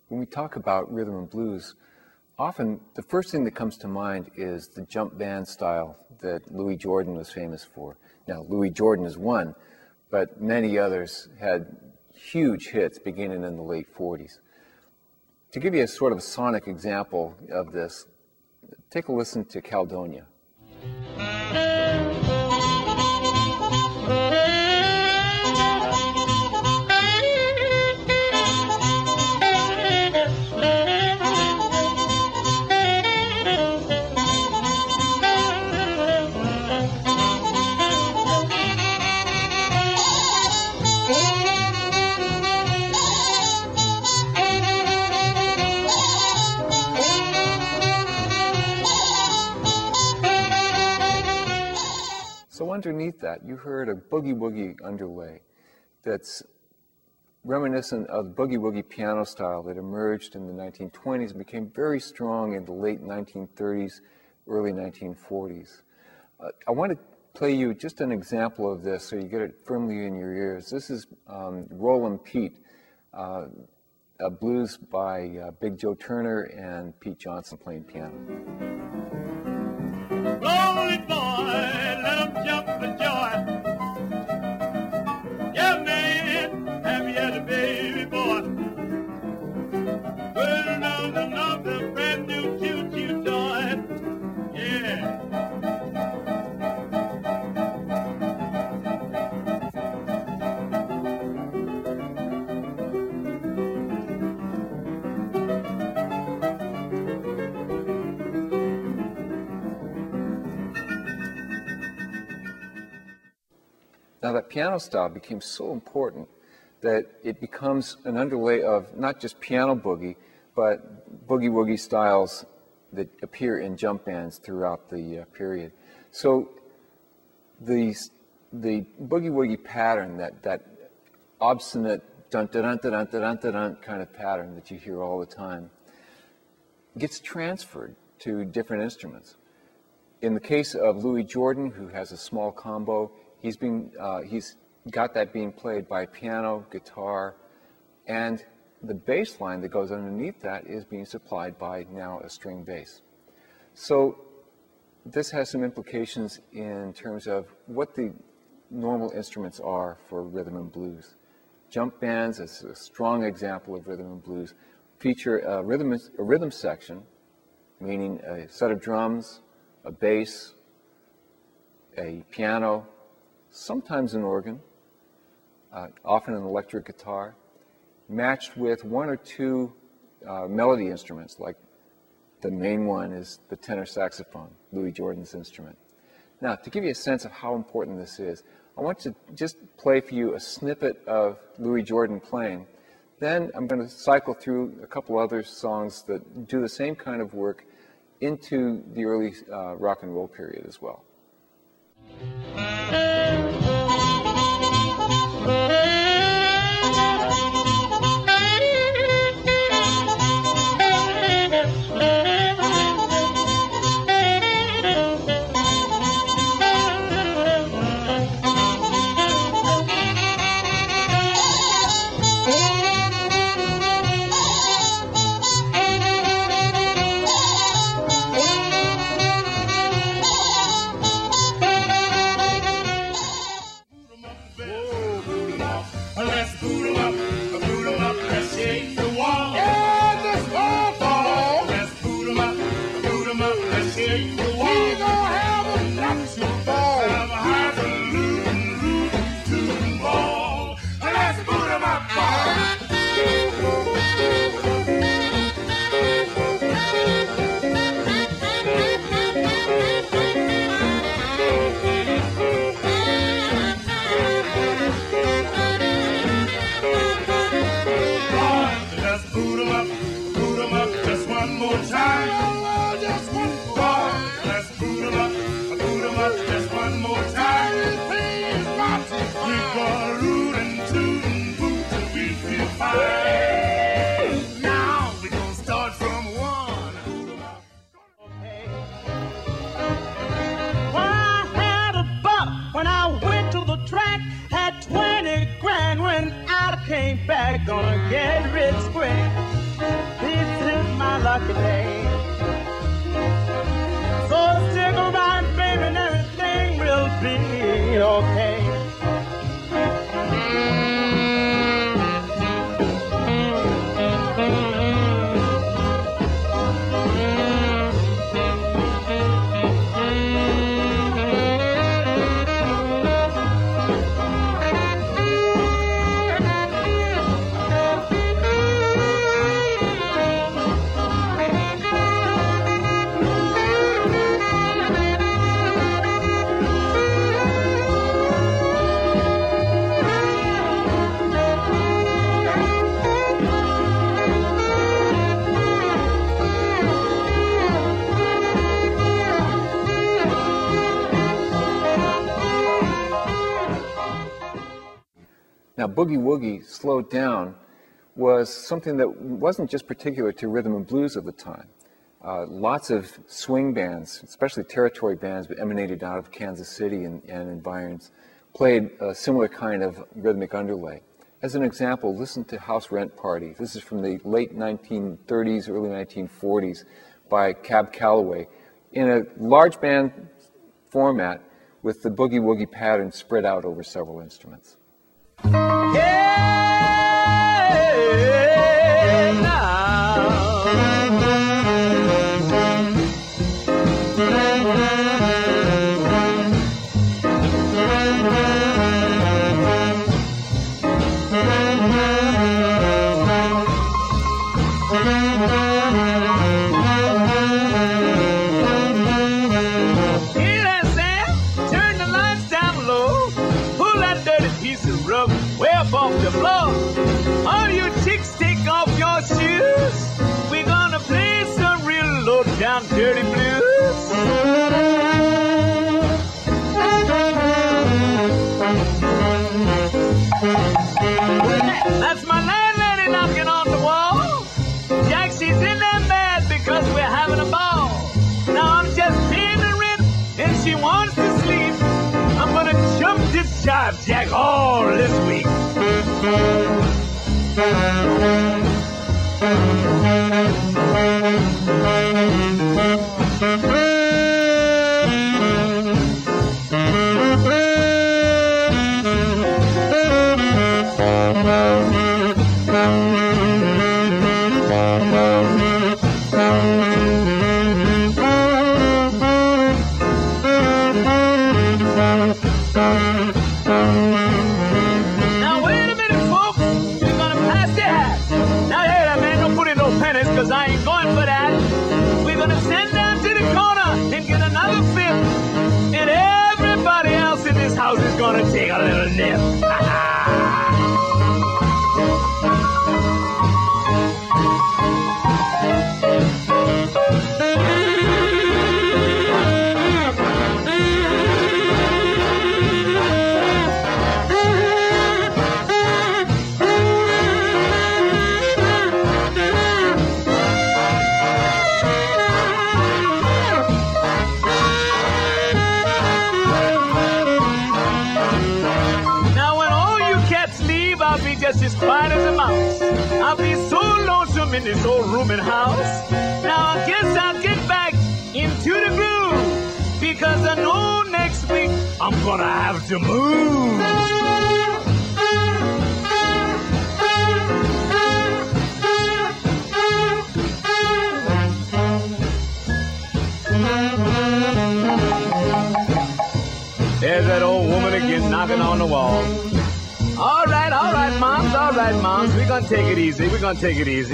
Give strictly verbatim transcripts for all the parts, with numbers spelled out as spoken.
when we talk about rhythm and blues, often the first thing that comes to mind is the jump band style that Louis Jordan was famous for. Now, Louis Jordan is one, but many others had huge hits beginning in the late forties. To give you a sort of a sonic example of this, take a listen to Caledonia. So underneath that, you heard a boogie-woogie underlay that's reminiscent of the boogie-woogie piano style that emerged in the nineteen twenties and became very strong in the late nineteen thirties, early nineteen forties. Uh, I want to play you just an example of this so you get it firmly in your ears. This is um, Rollin' Pete, uh, a blues by uh, Big Joe Turner and Pete Johnson playing piano. Lonely boy, let him jump for joy. Yeah, man, happy as a baby boy. Putting on another brand new choo-choo toy. Yeah. Now that piano style became so important that it becomes an underlay of not just piano boogie, but boogie-woogie styles that appear in jump bands throughout the uh, period. So the, the boogie-woogie pattern, that, that obstinate dun-dun-dun-dun-dun-dun-dun kind of pattern that you hear all the time, gets transferred to different instruments. In the case of Louis Jordan, who has a small combo, He's, been, uh, he's got that being played by piano, guitar, and the bass line that goes underneath that is being supplied by now a string bass. So this has some implications in terms of what the normal instruments are for rhythm and blues. Jump bands, as a strong example of rhythm and blues, feature a rhythm, a rhythm section, meaning a set of drums, a bass, a piano, sometimes an organ, uh, often an electric guitar, matched with one or two uh, melody instruments, like the main one is the tenor saxophone, Louis Jordan's instrument. Now, to give you a sense of how important this is, I want to just play for you a snippet of Louis Jordan playing. Then I'm going to cycle through a couple other songs that do the same kind of work into the early uh, rock and roll period as well. boogie woogie slowed down was something that wasn't just particular to rhythm and blues of the time. Uh, lots of swing bands, especially territory bands that emanated out of Kansas City and, and environs, played a similar kind of rhythmic underlay. As an example, listen to House Rent Party. This is from the late nineteen thirties, early nineteen forties by Cab Calloway in a large band format with the boogie woogie pattern spread out over several instruments. Yeah, now. Hear that, Sam? Turn the lights down low. Pull that dirty piece of rug way up off the floor. All you chicks, take off your shoes. We're gonna play some real low down dirty blues. That's my landlady knocking on the wall. Jack, she's in there mad because we're having a ball. Now I'm just paying the rent and she wants to sleep. I'm gonna jump this job, Jack, all this week. Now wait a minute, folks. We're gonna pass the hat. Now hey, that man, don't put in no pennies, cause I ain't going for that. We're gonna send down to the corner and get another fifth. And everybody else in this house is gonna take a little nip. Just as quiet as a mouse. I'll be so lonesome in this old rooming house. Now I guess I'll get back into the groove, because I know next week I'm gonna have to move. There's that old woman again knocking on the wall. All right, all right, moms, all right, moms. We're gonna take it easy. We're gonna take it easy.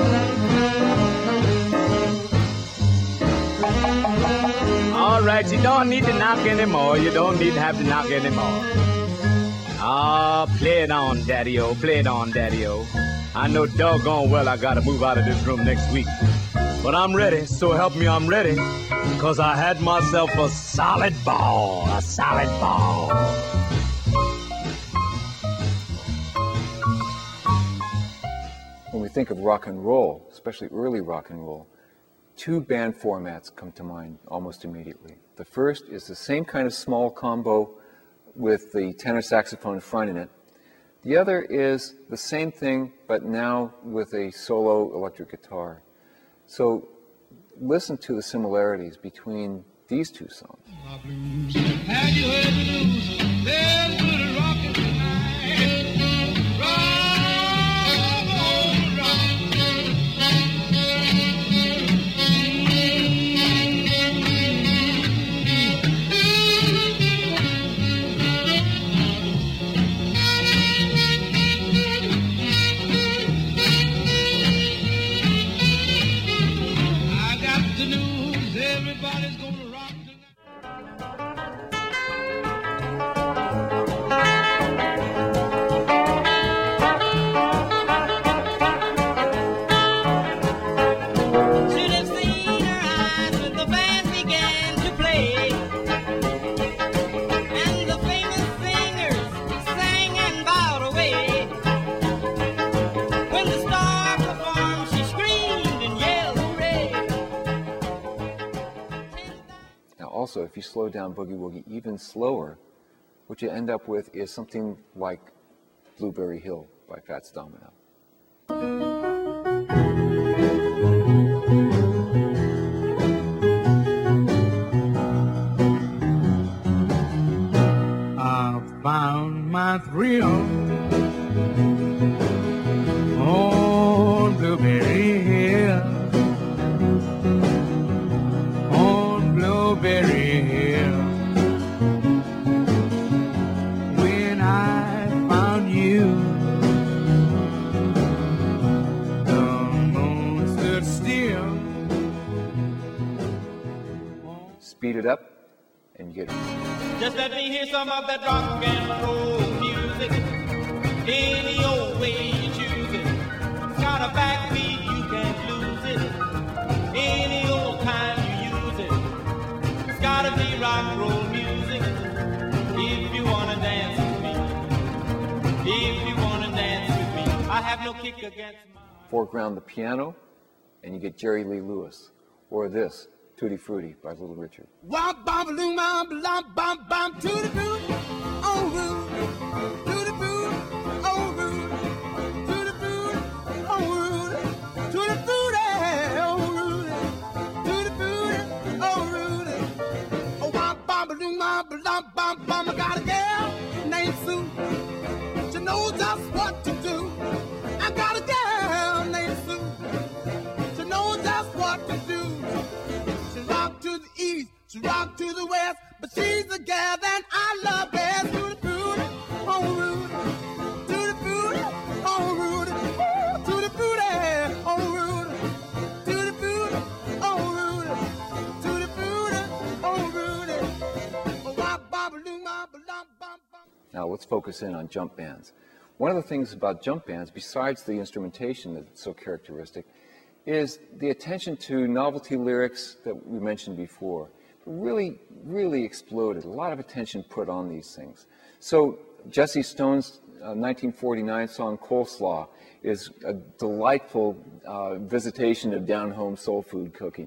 All right, you don't need to knock anymore. You don't need to have to knock anymore. Ah, oh, play it on, Daddy-O. Play it on, Daddy-O. I know doggone well I gotta move out of this room next week. But I'm ready, so help me, I'm ready. Because I had myself a solid ball, a solid ball. When we think of rock and roll, especially early rock and roll, two band formats come to mind almost immediately. The first is the same kind of small combo with the tenor saxophone fronting it. The other is the same thing, but now with a solo electric guitar. So listen to the similarities between these two songs. Have you heard the news? There's good rockin' tonight. Rock. also, if you slow down Boogie Woogie even slower, what you end up with is something like Blueberry Hill by Fats Domino. I found my thrill on Blueberry Hill, on Blueberry Hill. When I found you, the moon stood still. Speed it up, and you get it. Just let me hear some of that rock and roll music, any old way you choose it. It's got a backbeat, you can't lose it, any old time you use it. It's gotta be rock and roll music, if you wanna dance with me, if you wanna dance with me. I have no kick against my... Foreground the piano, and you get Jerry Lee Lewis, or this, Tutti Frutti by Little Richard. Wop bom balloon bom bom bom bom to the boot, oh root, to the boot, oh root, to the boot, oh root, to the boot, oh root, to the boot, oh root. Oh wop bom balloon bom bom bom bom. I got a girl named Sue, she knows just what to do. I got a girl named Sue, she knows just what to do. To the east, she rock to the west, but she's the gal that I love best. To the booty, oh Rudy, to the booty, oh Rudy, to the booty, oh Rudy, to the booty, oh Rudy, to the booty, oh Rudy. Oh, wop, bop, loom, bop, bop, bop, bop. Now let's focus in on jump bands. One of the things about jump bands, besides the instrumentation that's so characteristic, is the attention to novelty lyrics that we mentioned before. Really, really exploded. A lot of attention put on these things. So Jesse Stone's uh, nineteen forty-nine song Coleslaw is a delightful uh, visitation of down-home soul food cooking.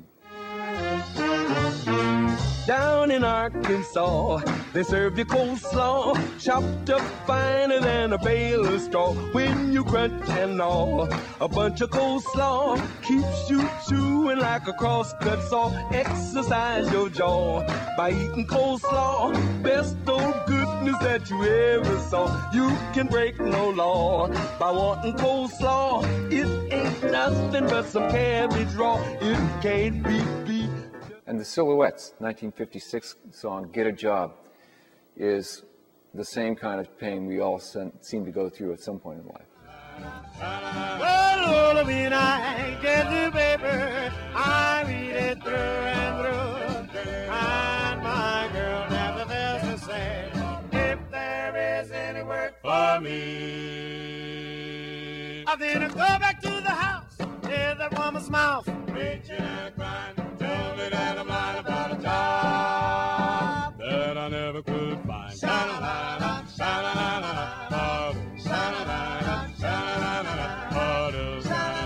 Down in Arkansas, they serve you coleslaw, chopped up finer than a bale of straw. When you crunch and gnaw, a bunch of coleslaw keeps you chewing like a cross-cut saw. Exercise your jaw by eating coleslaw, best old goodness that you ever saw. You can break no law by wanting coleslaw. It ain't nothing but some cabbage raw. It can't be beat. And the Silhouettes' nineteen fifty-six song, Get a Job, is the same kind of pain we all seem to go through at some point in life. Well, when I get the paper, I read it through and through, and my girl never fails to say, if there is any work for me. I then go back to the house, hear that woman's mouth, preaching and crying. Tell me that I'm lying about a job that I never could find. Sha-la-la-la, sha-la-la-la, sha-la-la-la, sha-la-la-la,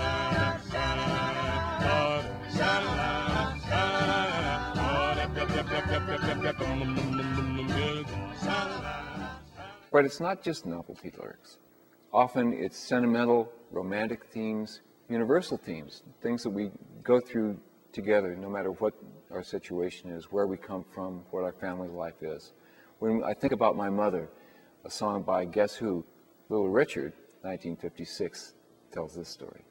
sha-la-la-la. But it's not just novelty lyrics. Often it's sentimental, romantic themes, universal themes, things that we go through together, no matter what our situation is, where we come from, what our family life is. When I think about my mother, a song by Guess Who, Little Richard, nineteen fifty-six, tells this story.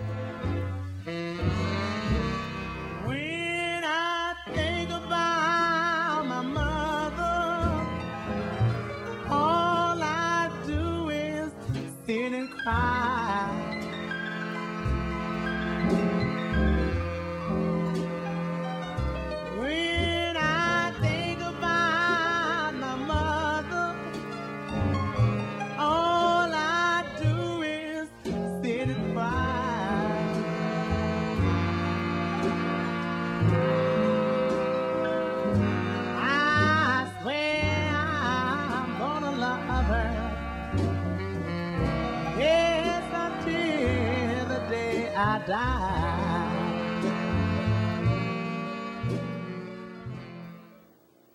When I think about my mother, all I do is sit and cry. I die.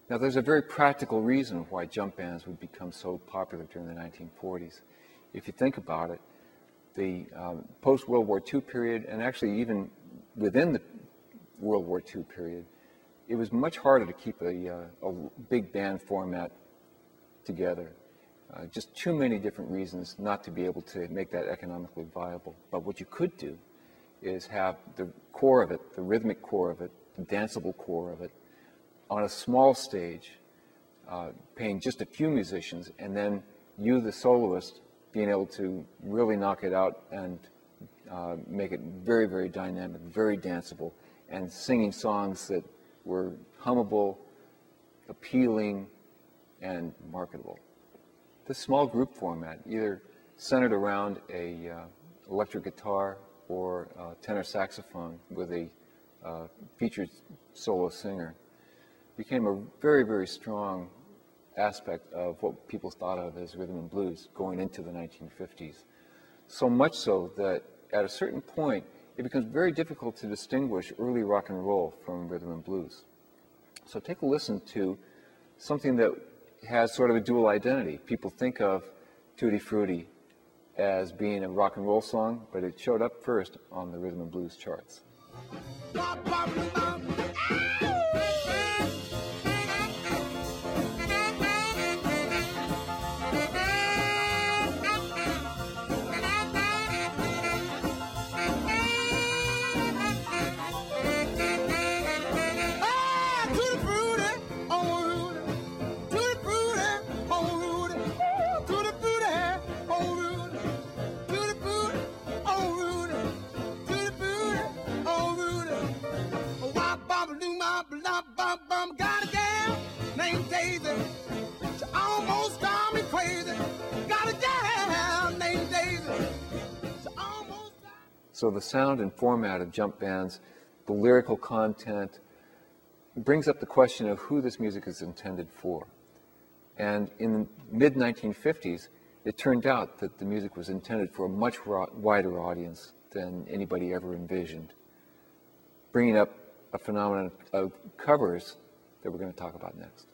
Now, there's a very practical reason why jump bands would become so popular during the nineteen forties. If you think about it, the um, post-World War Two period, and actually even within the World War Two period, it was much harder to keep a, uh, a big band format together. Uh, just too many different reasons not to be able to make that economically viable. But what you could do is have the core of it, the rhythmic core of it, the danceable core of it, on a small stage, uh, paying just a few musicians, and then you, the soloist, being able to really knock it out and uh, make it very, very dynamic, very danceable, and singing songs that were hummable, appealing, and marketable. This small group format, either centered around a uh, electric guitar or uh, tenor saxophone with a uh, featured solo singer, became a very, very strong aspect of what people thought of as rhythm and blues going into the nineteen fifties. So much so that at a certain point, it becomes very difficult to distinguish early rock and roll from rhythm and blues. So take a listen to something that has sort of a dual identity. People think of Tutti Frutti as being a rock and roll song, but it showed up first on the rhythm and blues charts. Got a gal named Daisy. She almost drives me crazy. Got a gal named Daisy. She almost. So the sound and format of jump bands, the lyrical content, brings up the question of who this music is intended for. And in the mid nineteen fifties, it turned out that the music was intended for a much wider audience than anybody ever envisioned, bringing up a phenomenon of covers that we're going to talk about next.